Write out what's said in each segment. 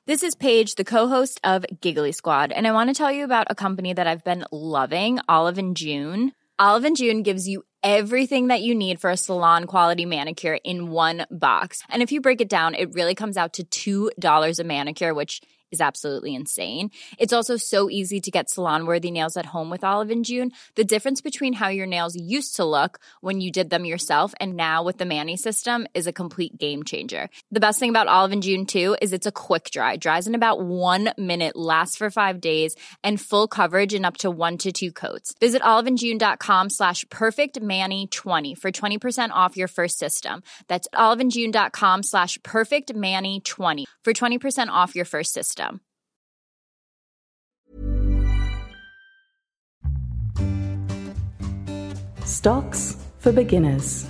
This is Paige, the co-host of Giggly Squad, and I want to tell you about a company that I've been loving, Olive & June. Olive & June gives you everything that you need for a salon-quality manicure in one box. And if you break it down, it really comes out to $2 a manicure, which is absolutely insane. It's also so easy to get salon-worthy nails at home with Olive & June. The difference between how your nails used to look when you did them yourself and now with the Mani system is a complete game changer. The best thing about Olive & June, too, is it's a quick dry. Dries in about 1 minute, lasts for 5 days, and full coverage in up to 1 to 2 coats. Visit oliveandjune.com/perfectmani20 for 20% off your first system. That's oliveandjune.com/perfectmani20 for 20% off your first system. Stocks for beginners.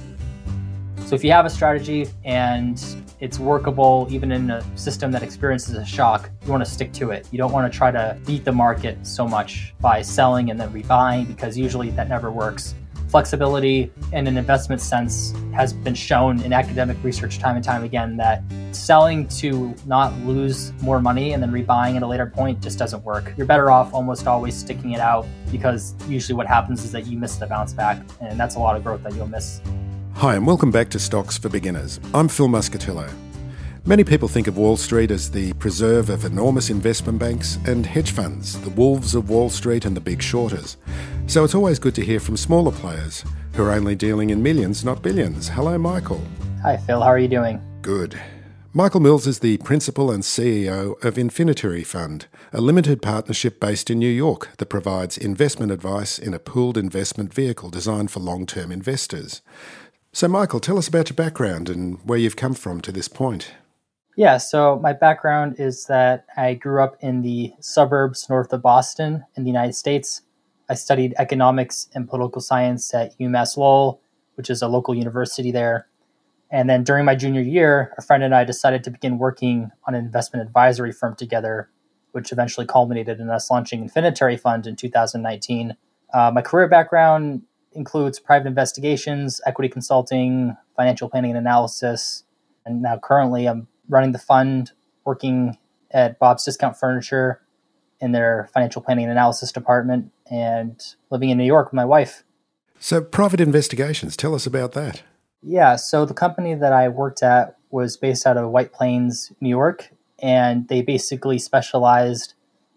So if you have a strategy and it's workable even in a system that experiences a shock, you want to stick to it. You don't want to try to beat the market so much by selling and then rebuying, because usually that never works. Flexibility in an investment sense has been shown in academic research time and time again that selling to not lose more money and then rebuying at a later point just doesn't work. You're better off almost always sticking it out, because usually what happens is that you miss the bounce back, and that's a lot of growth that you'll miss. Hi, and welcome back to Stocks for Beginners. I'm Phil Muscatillo. Many people think of Wall Street as the preserve of enormous investment banks and hedge funds, the wolves of Wall Street and the big shorters. So it's always good to hear from smaller players who are only dealing in millions, not billions. Hello, Michael. Hi, Phil. How are you doing? Good. Michael Mills is the principal and CEO of Infinitary Fund, a limited partnership based in New York that provides investment advice in a pooled investment vehicle designed for long-term investors. So, Michael, tell us about your background and where you've come from to this point. Yeah, so my background is that I grew up in the suburbs north of Boston in the United States. I studied economics and political science at UMass Lowell, which is a local university there. And then during my junior year, a friend and I decided to begin working on an investment advisory firm together, which eventually culminated in us launching Infinitary Fund in 2019. My career background includes private investigations, equity consulting, financial planning and analysis. And now currently I'm running the fund, working at Bob's Discount Furniture in their financial planning and analysis department, and living in New York with my wife. So private investigations, tell us about that. Yeah, so the company that I worked at was based out of White Plains, New York, and they basically specialized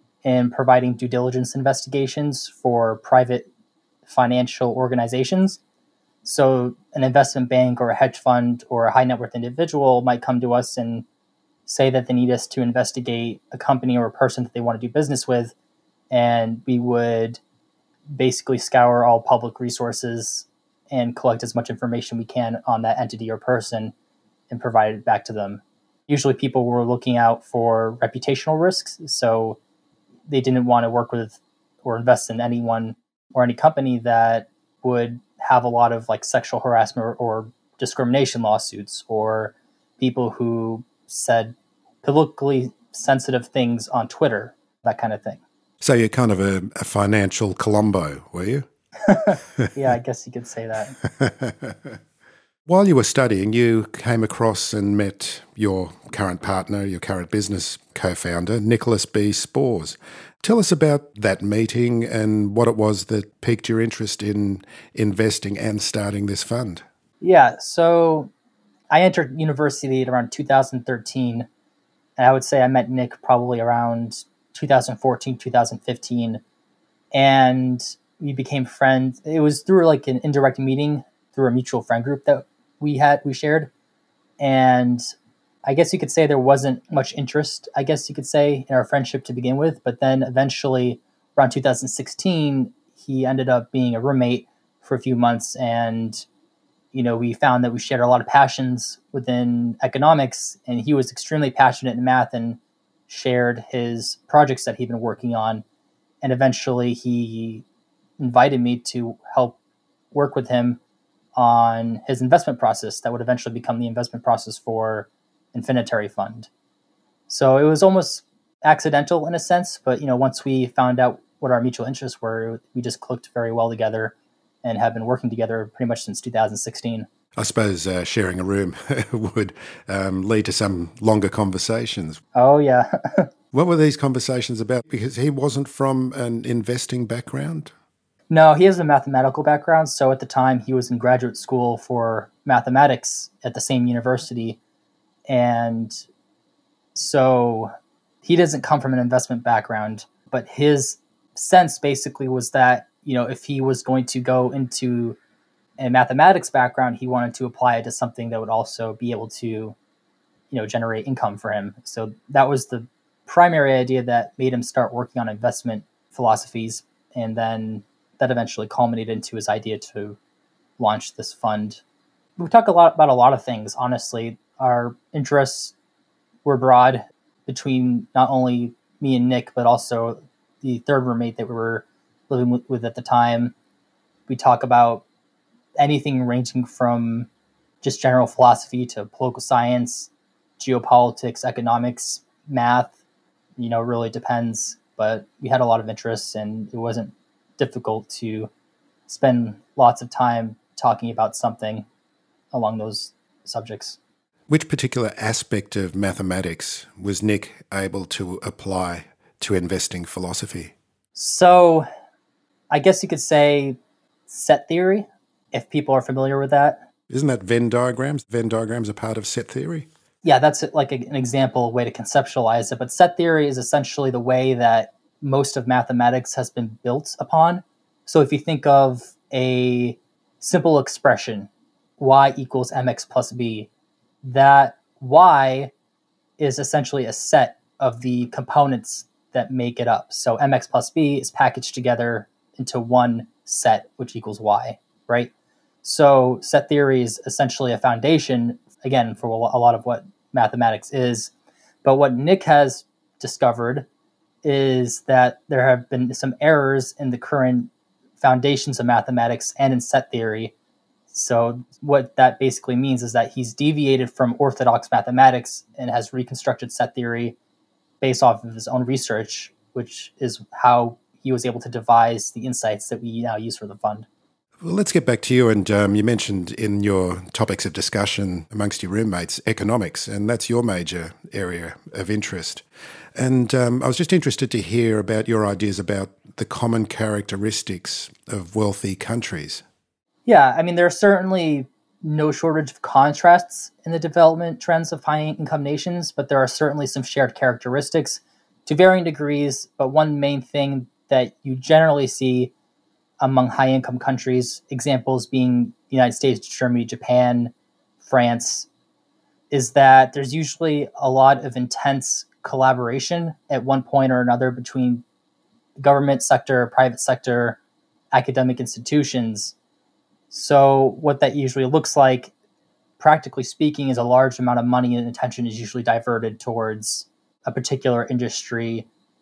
in providing due diligence investigations for private financial organizations. So an investment bank or a hedge fund or a high net worth individual might come to us and say that they need us to investigate a company or a person that they want to do business with. And we would basically scour all public resources and collect as much information we can on that entity or person and provide it back to them. Usually people were looking out for reputational risks. So they didn't want to work with or invest in anyone or any company that would have a lot of like sexual harassment or discrimination lawsuits, or people who said politically sensitive things on Twitter, that kind of thing. So you're kind of a financial Columbo, were you? Yeah, I guess you could say that. While you were studying, you came across and met your current partner, your current business co-founder, Nicholas B. Spores. Tell us about that meeting and what it was that piqued your interest in investing and starting this fund. Yeah, so I entered university at around 2013, and I would say I met Nick probably around 2014, 2015, and we became friends. It was through like an indirect meeting through a mutual friend group that we shared, and I guess you could say there wasn't much interest, I guess you could say, in our friendship to begin with. But then eventually, around 2016, he ended up being a roommate for a few months. And, you know, we found that we shared a lot of passions within economics. And he was extremely passionate in math and shared his projects that he'd been working on. And eventually he invited me to help work with him on his investment process that would eventually become the investment process for Infinitary Fund. So it was almost accidental in a sense, but once we found out what our mutual interests were, we just clicked very well together and have been working together pretty much since 2016. I suppose sharing a room would lead to some longer conversations. Oh, yeah. What were these conversations about? Because he wasn't from an investing background? No, he has a mathematical background. So at the time, he was in graduate school for mathematics at the same university. And so he doesn't come from an investment background. But his sense basically was that, if he was going to go into a mathematics background, he wanted to apply it to something that would also be able to, generate income for him. So that was the primary idea that made him start working on investment philosophies. And then that eventually culminated into his idea to launch this fund. We talk a lot about a lot of things, honestly. Our interests were broad between not only me and Nick, but also the third roommate that we were living with at the time. We talk about anything ranging from just general philosophy to political science, geopolitics, economics, math. Really depends. But we had a lot of interests, and it wasn't difficult to spend lots of time talking about something along those subjects. Which particular aspect of mathematics was Nick able to apply to investing philosophy? So I guess you could say set theory, if people are familiar with that. Isn't that Venn diagrams? Venn diagrams are part of set theory? Yeah, that's like an example, way to conceptualize it. But set theory is essentially the way that most of mathematics has been built upon. So if you think of a simple expression, y equals mx plus b, that y is essentially a set of the components that make it up. So mx plus b is packaged together into one set, which equals y, right? So set theory is essentially a foundation, again, for a lot of what mathematics is. But what Nick has discovered is that there have been some errors in the current foundations of mathematics and in set theory. So what that basically means is that he's deviated from orthodox mathematics and has reconstructed set theory based off of his own research, which is how he was able to devise the insights that we now use for the fund. Well, let's get back to you. And you mentioned in your topics of discussion amongst your roommates, economics, and that's your major area of interest. And I was just interested to hear about your ideas about the common characteristics of wealthy countries. Yeah, I mean, there are certainly no shortage of contrasts in the development trends of high-income nations, but there are certainly some shared characteristics to varying degrees. But one main thing that you generally see among high-income countries, examples being the United States, Germany, Japan, France, is that there's usually a lot of intense collaboration at one point or another between the government sector, private sector, academic institutions. So what that usually looks like, practically speaking, is a large amount of money and attention is usually diverted towards a particular industry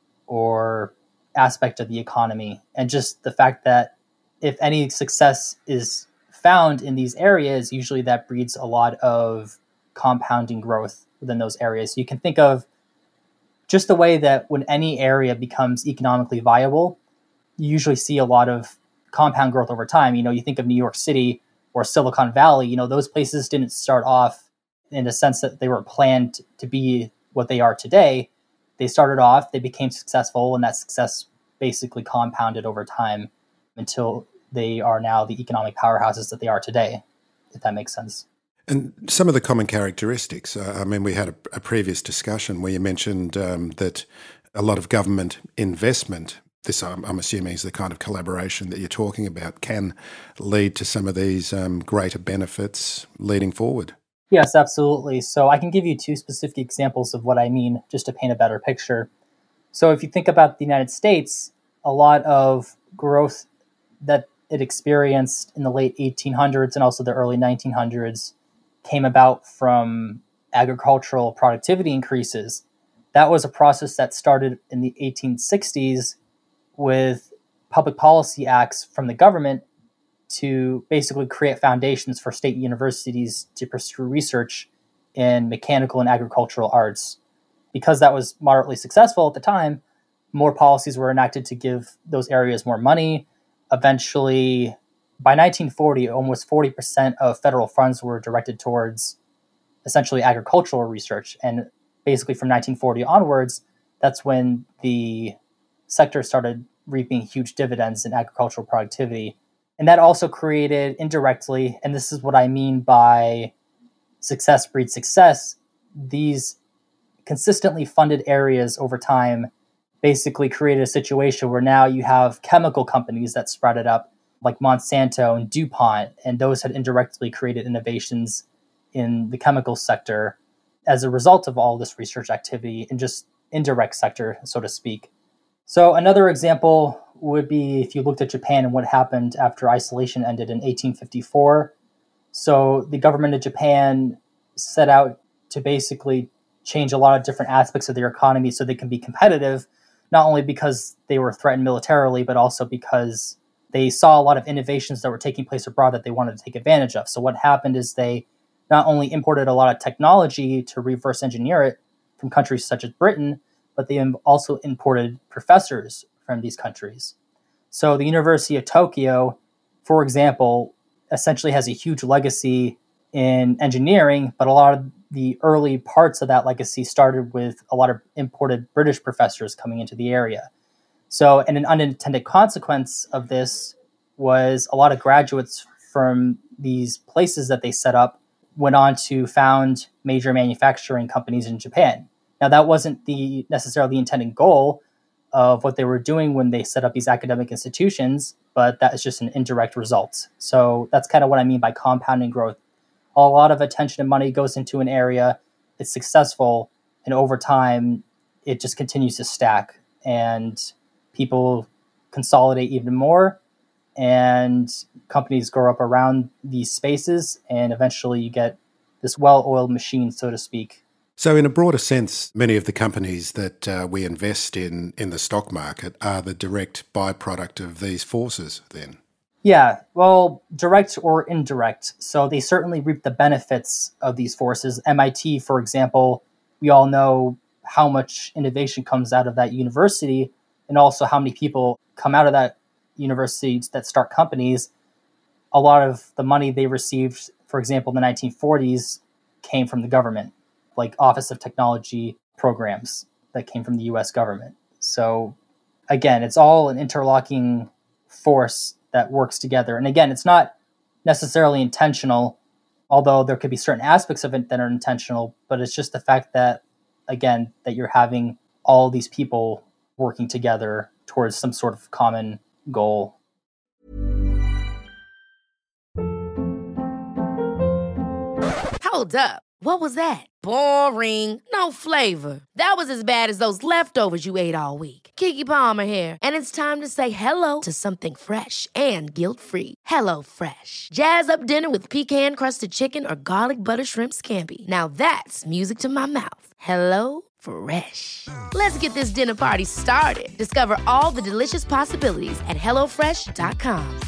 or aspect of the economy. And just the fact that if any success is found in these areas, usually that breeds a lot of compounding growth within those areas. So you can think of just the way that when any area becomes economically viable, you usually see a lot of compound growth over time. You think of New York City or Silicon Valley, those places didn't start off in the sense that they were planned to be what they are today. They started off, they became successful, and that success basically compounded over time until they are now the economic powerhouses that they are today, if that makes sense. And some of the common characteristics, we had a previous discussion where you mentioned that a lot of government investment, this I'm assuming is the kind of collaboration that you're talking about, can lead to some of these greater benefits leading forward. Yes, absolutely. So I can give you two specific examples of what I mean, just to paint a better picture. So if you think about the United States, a lot of growth that it experienced in the late 1800s and also the early 1900s came about from agricultural productivity increases. That was a process that started in the 1860s with public policy acts from the government to basically create foundations for state universities to pursue research in mechanical and agricultural arts. Because that was moderately successful at the time, more policies were enacted to give those areas more money. Eventually, by 1940, almost 40% of federal funds were directed towards essentially agricultural research. And basically from 1940 onwards, that's when the sector started reaping huge dividends in agricultural productivity. And that also created indirectly, and this is what I mean by success breeds success, these consistently funded areas over time basically created a situation where now you have chemical companies that sprouted up like Monsanto and DuPont, and those had indirectly created innovations in the chemical sector as a result of all this research activity in just indirect sector, so to speak. So another example would be if you looked at Japan and what happened after isolation ended in 1854. So the government of Japan set out to basically change a lot of different aspects of their economy so they can be competitive, not only because they were threatened militarily, but also because they saw a lot of innovations that were taking place abroad that they wanted to take advantage of. So what happened is they not only imported a lot of technology to reverse engineer it from countries such as Britain, but they also imported professors from these countries. So the University of Tokyo, for example, essentially has a huge legacy in engineering, but a lot of the early parts of that legacy started with a lot of imported British professors coming into the area. So, and an unintended consequence of this was a lot of graduates from these places that they set up went on to found major manufacturing companies in Japan. Now, that wasn't necessarily the intended goal of what they were doing when they set up these academic institutions, but that is just an indirect result. So that's kind of what I mean by compounding growth. A lot of attention and money goes into an area, it's successful, and over time, it just continues to stack, and people consolidate even more, and companies grow up around these spaces, and eventually you get this well-oiled machine, so to speak. So in a broader sense, many of the companies that we invest in the stock market are the direct byproduct of these forces then? Yeah, well, direct or indirect. So they certainly reap the benefits of these forces. MIT, for example, we all know how much innovation comes out of that university and also how many people come out of that university that start companies. A lot of the money they received, for example, in the 1940s, came from the government, like Office of Technology programs that came from the US government. So again, it's all an interlocking force that works together. And again, it's not necessarily intentional, although there could be certain aspects of it that are intentional, but it's just the fact that, again, that you're having all these people working together towards some sort of common goal. Hold up. What was that? Boring. No flavor. That was as bad as those leftovers you ate all week. Keke Palmer here. And it's time to say hello to something fresh and guilt-free. Hello Fresh. Jazz up dinner with pecan-crusted chicken or garlic butter shrimp scampi. Now that's music to my mouth. Hello Fresh. Let's get this dinner party started. Discover all the delicious possibilities at HelloFresh.com.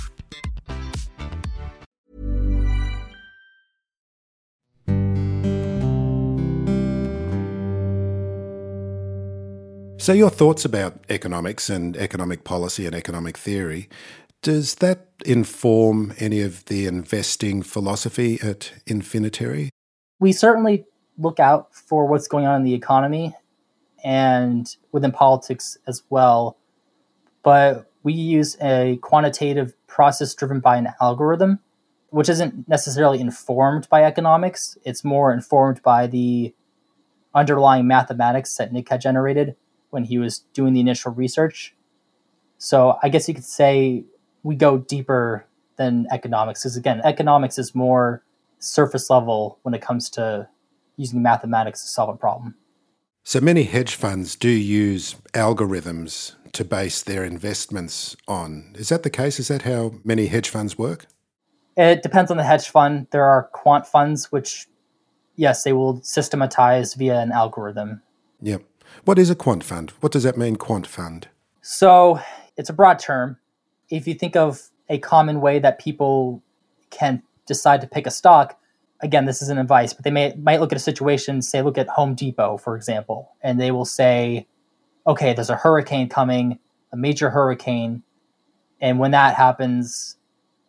So your thoughts about economics and economic policy and economic theory, does that inform any of the investing philosophy at Infinitary? We certainly look out for what's going on in the economy and within politics as well, but we use a quantitative process driven by an algorithm, which isn't necessarily informed by economics. It's more informed by the underlying mathematics that Nick had generated when he was doing the initial research. So I guess you could say we go deeper than economics, because again, economics is more surface level when it comes to using mathematics to solve a problem. So many hedge funds do use algorithms to base their investments on. Is that the case? Is that how many hedge funds work? It depends on the hedge fund. There are quant funds, which, yes, they will systematize via an algorithm. Yep. What is a quant fund? What does that mean, quant fund? So it's a broad term. If you think of a common way that people can decide to pick a stock, again, this isn't advice, but they might look at a situation, say, look at Home Depot, for example, and they will say, okay, there's a hurricane coming, a major hurricane, and when that happens,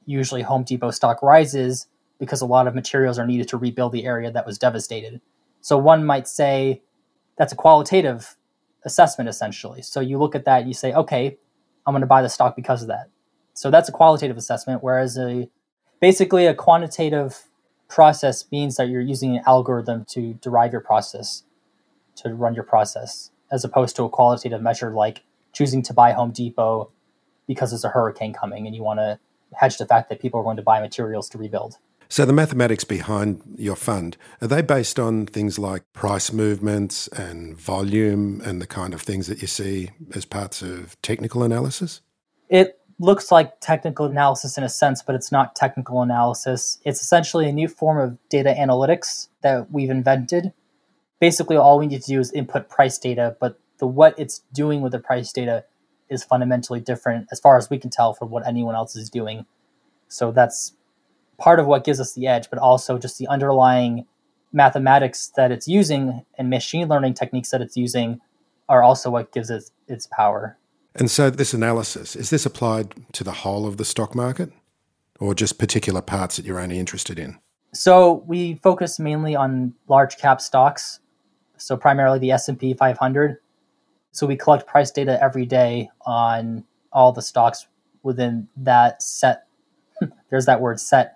usually Home Depot stock rises because a lot of materials are needed to rebuild the area that was devastated. So one might say that's a qualitative assessment, essentially. So you look at that and you say, okay, I'm going to buy the stock because of that. So that's a qualitative assessment, whereas basically a quantitative process means that you're using an algorithm to derive your process, to run your process, as opposed to a qualitative measure like choosing to buy Home Depot because there's a hurricane coming and you want to hedge the fact that people are going to buy materials to rebuild. So the mathematics behind your fund, are they based on things like price movements and volume and the kind of things that you see as parts of technical analysis? It looks like technical analysis in a sense, but it's not technical analysis. It's essentially a new form of data analytics that we've invented. Basically, all we need to do is input price data, but what it's doing with the price data is fundamentally different as far as we can tell from what anyone else is doing. So that's part of what gives us the edge, but also just the underlying mathematics that it's using and machine learning techniques that it's using are also what gives it its power. And so this analysis, is this applied to the whole of the stock market or just particular parts that you're only interested in? So we focus mainly on large cap stocks, so primarily the S&P 500. So we collect price data every day on all the stocks within that set. There's that word set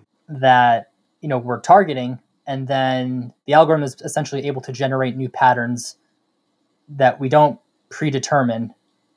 that we're targeting, and then the algorithm is essentially able to generate new patterns that we don't predetermine,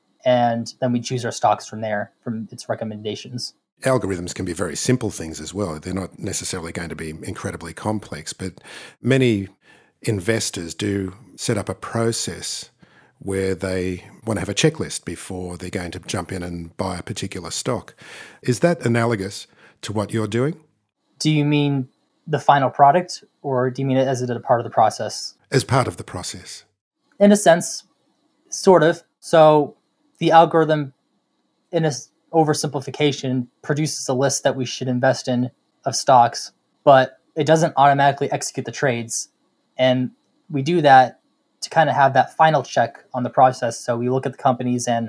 and then we choose our stocks from there, from its recommendations. Algorithms can be very simple things as well. They're not necessarily going to be incredibly complex, but many investors do set up a process where they want to have a checklist before they're going to jump in and buy a particular stock. Is that analogous to what you're doing? Do you mean the final product, or do you mean it as a part of the process? As part of the process. In a sense, sort of. So the algorithm, in a oversimplification, produces a list that we should invest in of stocks, but it doesn't automatically execute the trades. And we do that to kind of have that final check on the process. So we look at the companies and,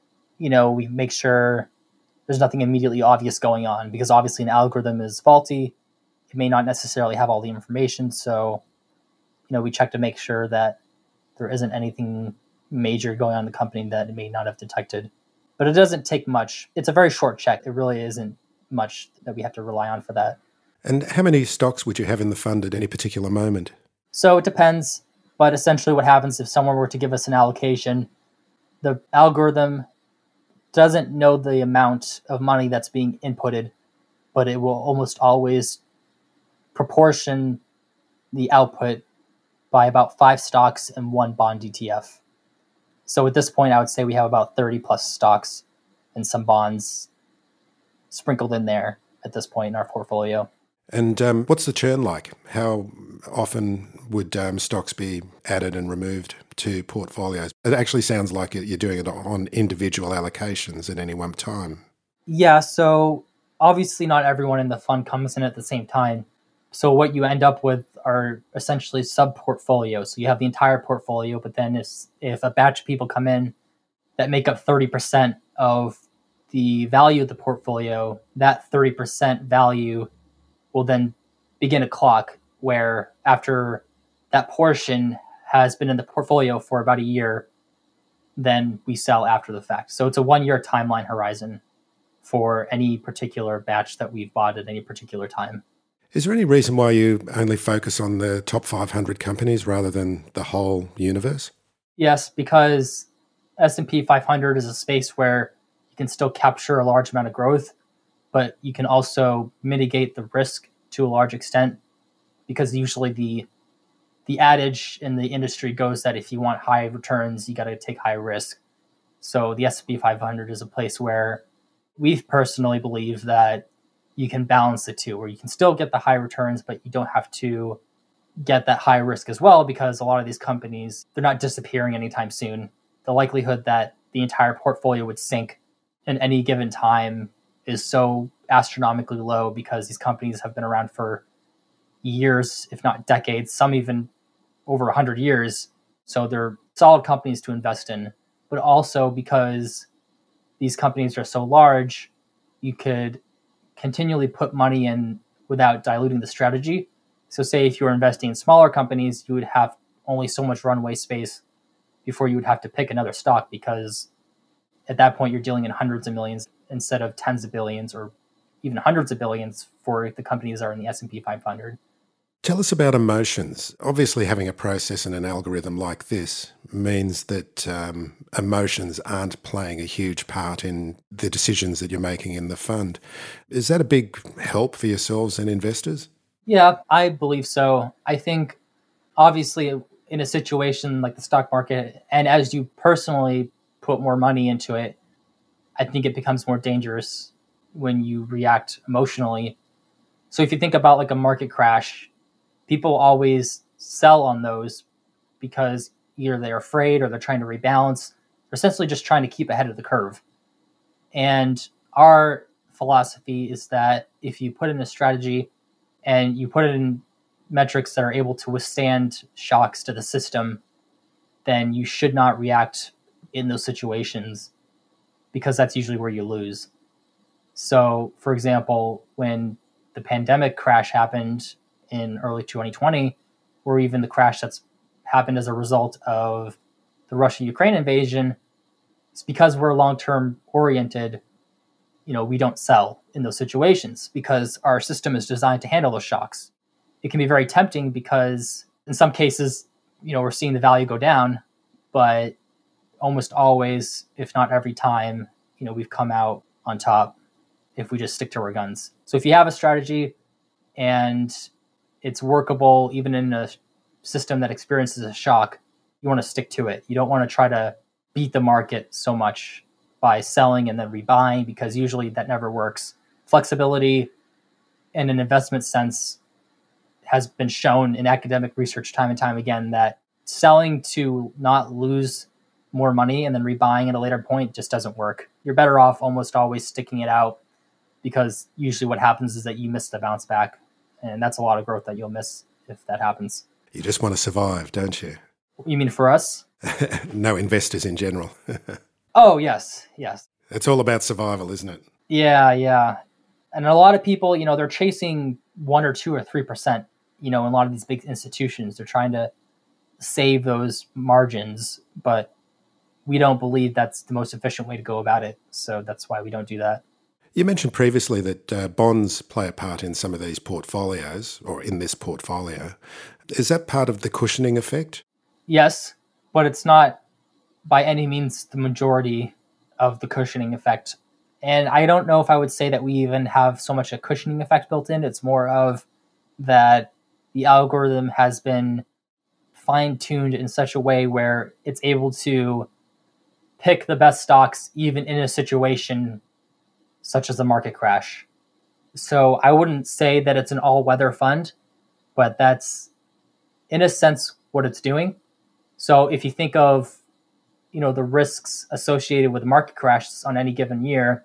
we make sure there's nothing immediately obvious going on, because obviously an algorithm is faulty. It may not necessarily have all the information. So, we check to make sure that there isn't anything major going on in the company that it may not have detected. But it doesn't take much. It's a very short check. It really isn't much that we have to rely on for that. And how many stocks would you have in the fund at any particular moment? So it depends. But essentially what happens if someone were to give us an allocation, the algorithm doesn't know the amount of money that's being inputted, but it will almost always proportion the output by about 5 stocks and 1 bond ETF. So at this point, I would say we have about 30 plus stocks and some bonds sprinkled in there at this point in our portfolio. And what's the churn like? How often would stocks be added and removed to portfolios? It actually sounds like you're doing it on individual allocations at any one time. Yeah, so obviously not everyone in the fund comes in at the same time. So what you end up with are essentially sub-portfolios. So you have the entire portfolio, but then if a batch of people come in that make up 30% of the value of the portfolio, that 30% value will then begin a clock where after that portion has been in the portfolio for about a year, then we sell after the fact. So it's a 1-year timeline horizon for any particular batch that we've bought at any particular time. Is there any reason why you only focus on the top 500 companies rather than the whole universe? Yes, because S&P 500 is a space where you can still capture a large amount of growth, but you can also mitigate the risk to a large extent, because usually the adage in the industry goes that if you want high returns, you got to take high risk. So the S&P 500 is a place where we personally believe that you can balance the two, where you can still get the high returns, but you don't have to get that high risk as well, because a lot of these companies, they're not disappearing anytime soon. The likelihood that the entire portfolio would sink in any given time is so astronomically low, because these companies have been around for years, if not decades, some even over 100 years. So they're solid companies to invest in, but also because these companies are so large, you could continually put money in without diluting the strategy. So say if you were investing in smaller companies, you would have only so much runway space before you would have to pick another stock, because at that point you're dealing in hundreds of millions instead of tens of billions or even hundreds of billions for the companies that are in the S&P 500. Tell us about emotions. Obviously, having a process and an algorithm like this means that emotions aren't playing a huge part in the decisions that you're making in the fund. Is that a big help for yourselves and investors? Yeah, I believe so. I think, obviously, in a situation like the stock market, and as you personally put more money into it, I think it becomes more dangerous when you react emotionally. So if you think about like a market crash, people always sell on those because either they're afraid or they're trying to rebalance, or essentially just trying to keep ahead of the curve. And our philosophy is that if you put in a strategy and you put it in metrics that are able to withstand shocks to the system, then you should not react in those situations, because that's usually where you lose. So, for example, when the pandemic crash happened in early 2020, or even the crash that's happened as a result of the Russia-Ukraine invasion, it's because we're long-term oriented. We don't sell in those situations because our system is designed to handle those shocks. It can be very tempting because in some cases, we're seeing the value go down, but almost always, if not every time, we've come out on top if we just stick to our guns. So if you have a strategy and it's workable, even in a system that experiences a shock, you want to stick to it. You don't want to try to beat the market so much by selling and then rebuying, because usually that never works. Flexibility in an investment sense has been shown in academic research time and time again that selling to not lose more money and then rebuying at a later point just doesn't work. You're better off almost always sticking it out, because usually what happens is that you miss the bounce back, and that's a lot of growth that you'll miss if that happens. You just want to survive, don't you? You mean for us? No, investors in general. Oh, yes. It's all about survival, isn't it? Yeah. And a lot of people, they're chasing 1 or 2 or 3%, in a lot of these big institutions. They're trying to save those margins, but we don't believe that's the most efficient way to go about it. So that's why we don't do that. You mentioned previously that bonds play a part in some of these portfolios, or in this portfolio. Is that part of the cushioning effect? Yes, but it's not by any means the majority of the cushioning effect. And I don't know if I would say that we even have so much a cushioning effect built in. It's more of that the algorithm has been fine-tuned in such a way where it's able to pick the best stocks even in a situation such as a market crash. So I wouldn't say that it's an all-weather fund, but that's, in a sense, what it's doing. So if you think of, the risks associated with market crashes on any given year,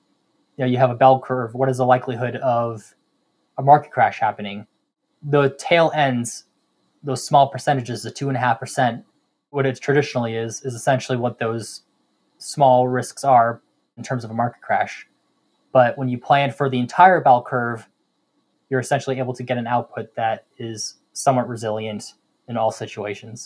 you have a bell curve. What is the likelihood of a market crash happening? The tail ends, those small percentages, the 2.5%, what it traditionally is essentially what those small risks are in terms of a market crash. But when you plan for the entire bell curve, you're essentially able to get an output that is somewhat resilient in all situations.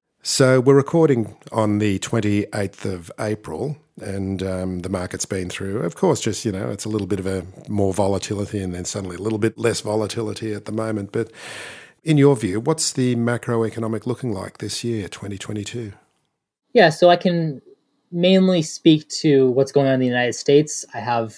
So we're recording on the 28th of April, and the market's been through, of course, just, it's a little bit of a more volatility and then suddenly a little bit less volatility at the moment. But in your view, what's the macroeconomic looking like this year, 2022? Yeah, so I can mainly speak to what's going on in the United States. I have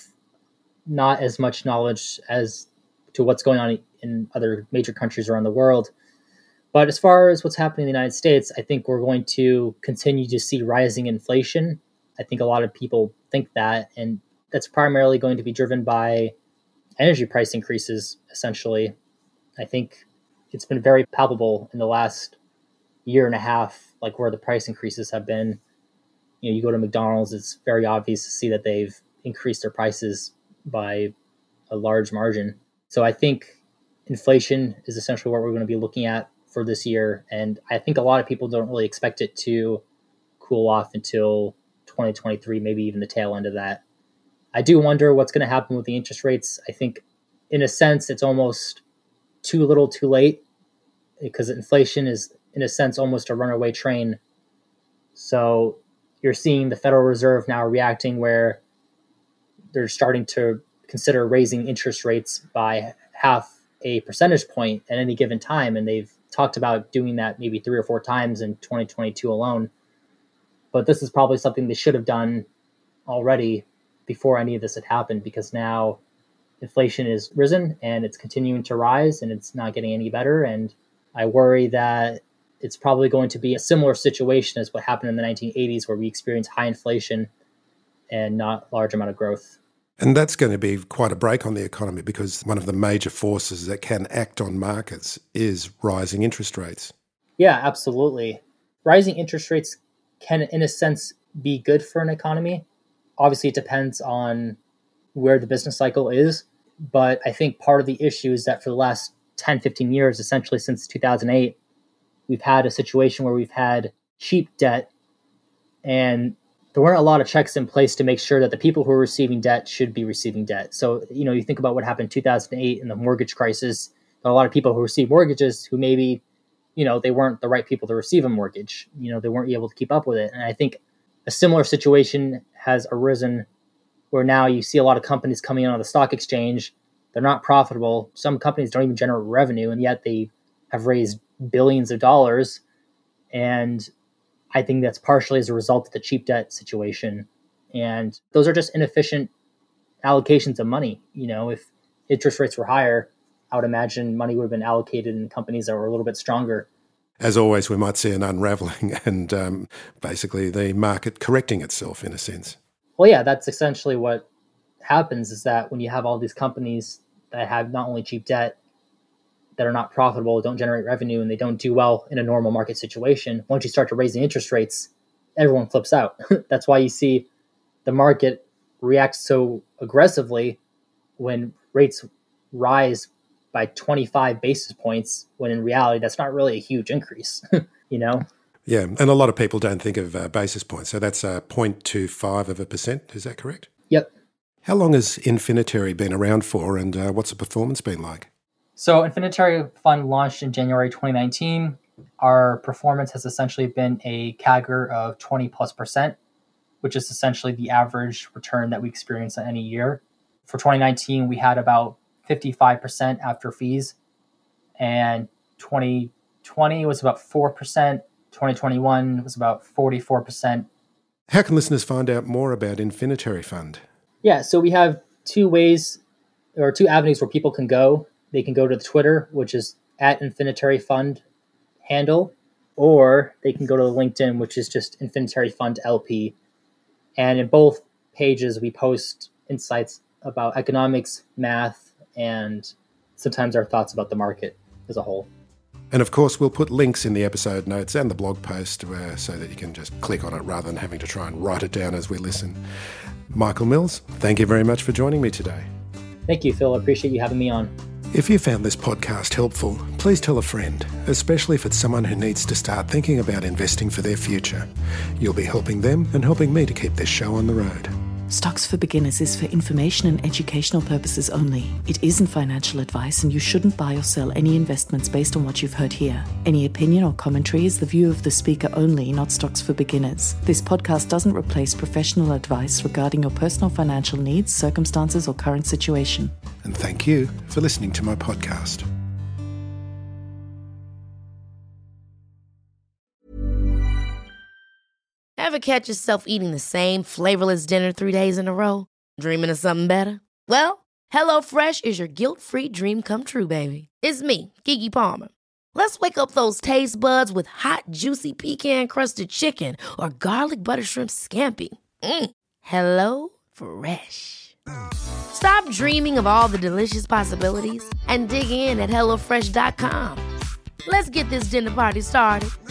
not as much knowledge as to what's going on in other major countries around the world. But as far as what's happening in the United States, I think we're going to continue to see rising inflation. I think a lot of people think that, and that's primarily going to be driven by energy price increases, essentially. I think it's been very palpable in the last year and a half, like where the price increases have been. You go to McDonald's, it's very obvious to see that they've increased their prices by a large margin. So I think inflation is essentially what we're going to be looking at for this year. And I think a lot of people don't really expect it to cool off until 2023, maybe even the tail end of that. I do wonder what's going to happen with the interest rates. I think, in a sense, it's almost too little too late, because inflation is, in a sense, almost a runaway train. So you're seeing the Federal Reserve now reacting where they're starting to consider raising interest rates by half a percentage point at any given time. And they've talked about doing that maybe 3 or 4 times in 2022 alone. But this is probably something they should have done already before any of this had happened, because now inflation is risen and it's continuing to rise and it's not getting any better. And I worry that it's probably going to be a similar situation as what happened in the 1980s, where we experienced high inflation and not a large amount of growth. And that's going to be quite a break on the economy, because one of the major forces that can act on markets is rising interest rates. Yeah, absolutely. Rising interest rates can, in a sense, be good for an economy. Obviously, it depends on where the business cycle is. But I think part of the issue is that for the last 10, 15 years, essentially since 2008, we've had a situation where we've had cheap debt, and there weren't a lot of checks in place to make sure that the people who are receiving debt should be receiving debt. So, you think about what happened in 2008 in the mortgage crisis. There are a lot of people who received mortgages who maybe, they weren't the right people to receive a mortgage. They weren't able to keep up with it. And I think a similar situation has arisen where now you see a lot of companies coming in on the stock exchange. They're not profitable. Some companies don't even generate revenue, and yet they have raised billions of dollars. And I think that's partially as a result of the cheap debt situation. And those are just inefficient allocations of money. If interest rates were higher, I would imagine money would have been allocated in companies that were a little bit stronger. As always, we might see an unraveling and basically the market correcting itself in a sense. Well, yeah, that's essentially what happens, is that when you have all these companies that have not only cheap debt, that are not profitable, don't generate revenue, and they don't do well in a normal market situation, once you start to raise the interest rates, everyone flips out. That's why you see the market react so aggressively when rates rise by 25 basis points, when in reality, that's not really a huge increase, Yeah, and a lot of people don't think of basis points. So that's 0.25%, is that correct? Yep. How long has Infinitary been around for, and what's the performance been like? So Infinitary Fund launched in January 2019. Our performance has essentially been a CAGR of 20+%, which is essentially the average return that we experience in any year. For 2019, we had about 55% after fees, and 2020 was about 4%. 2021 was about 44%. How can listeners find out more about Infinitary Fund? Yeah, so we have 2 ways, or 2 avenues where people can go. They can go to the Twitter, which is @Infinitary Fund handle, or they can go to the LinkedIn, which is just Infinitary Fund LP. And in both pages, we post insights about economics, math, and sometimes our thoughts about the market as a whole. And of course, we'll put links in the episode notes and the blog post so that you can just click on it rather than having to try and write it down as we listen. Michael Mills, thank you very much for joining me today. Thank you, Phil. I appreciate you having me on. If you found this podcast helpful, please tell a friend, especially if it's someone who needs to start thinking about investing for their future. You'll be helping them and helping me to keep this show on the road. Stocks for Beginners is for information and educational purposes only. It isn't financial advice, and you shouldn't buy or sell any investments based on what you've heard here. Any opinion or commentary is the view of the speaker only, not Stocks for Beginners. This podcast doesn't replace professional advice regarding your personal financial needs, circumstances, or current situation. And thank you for listening to my podcast. Ever catch yourself eating the same flavorless dinner 3 days in a row? Dreaming of something better? Well, HelloFresh is your guilt-free dream come true, baby. It's me, Keke Palmer. Let's wake up those taste buds with hot, juicy pecan-crusted chicken or garlic butter shrimp scampi. Hello Fresh. Stop dreaming of all the delicious possibilities and dig in at HelloFresh.com. Let's get this dinner party started.